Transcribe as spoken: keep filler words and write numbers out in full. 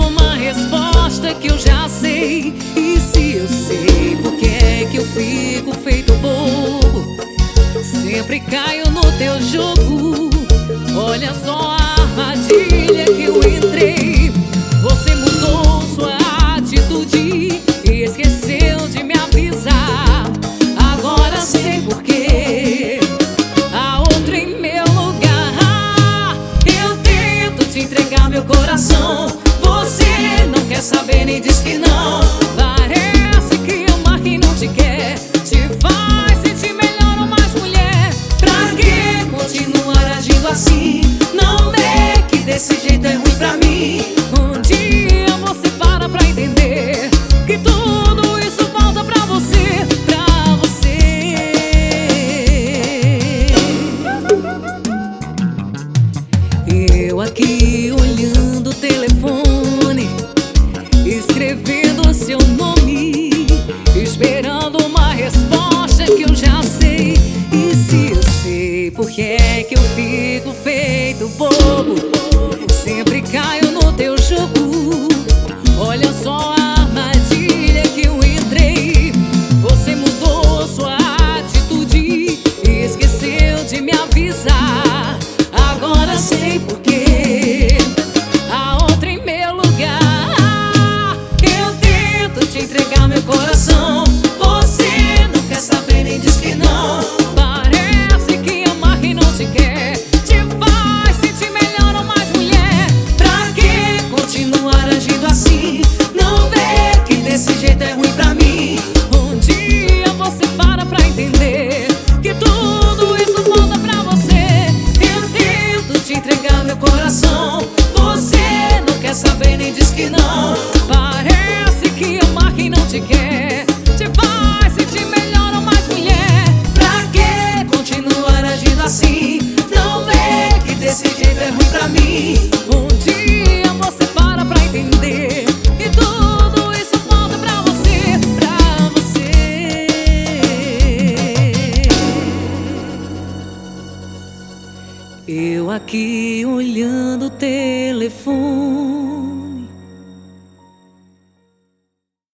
uma resposta que eu já sei. E se eu sei, por que é que eu fico feito bobo? Sempre caio no teu jogo. Olha só a armadilha que eu entrei. Você mudou sua atitude e esqueceu de me avisar. Agora sei por quê. A outra em meu lugar. Eu tento te entregar meu coração. Você não quer saber nem diz que não. Parece que ama quem não te quer. Te faz sentir melhor ou mais mulher. Pra que continuar agindo assim? Não vê que desse jeito é ruim pra mim. Um dia você para pra entender que tudo isso volta pra você, pra você. Eu aqui olhando o telefone, escrevendo seu nome, esperando uma resposta que eu já sei. E se eu sei, por que é que eu fico feito bobo? Sempre caio no teu jogo. Olha só a armadilha que eu entrei. Você mudou sua atitude e esqueceu de me avisar. Agora sei por quê. A outra em meu lugar. Eu tento te entregar meu coração. Você não quer saber nem diz que não. Parece que ama quem não te quer. Te faz sentir melhor ou mais mulher. Pra que continuar agindo assim? Não vê que desse jeito é ruim pra mim. Um dia você para pra entender que tudo isso volta pra você. Eu tento te entregar meu coração. Você não quer saber nem diz que não. Parece que ama quem não te quer. Te faz sentir melhor ou mais mulher. Pra que continuar agindo assim? Não vê que desse jeito é ruim pra mim. Um dia você para pra entender e tudo isso volta pra você, pra você. Eu aqui olhando o telefone,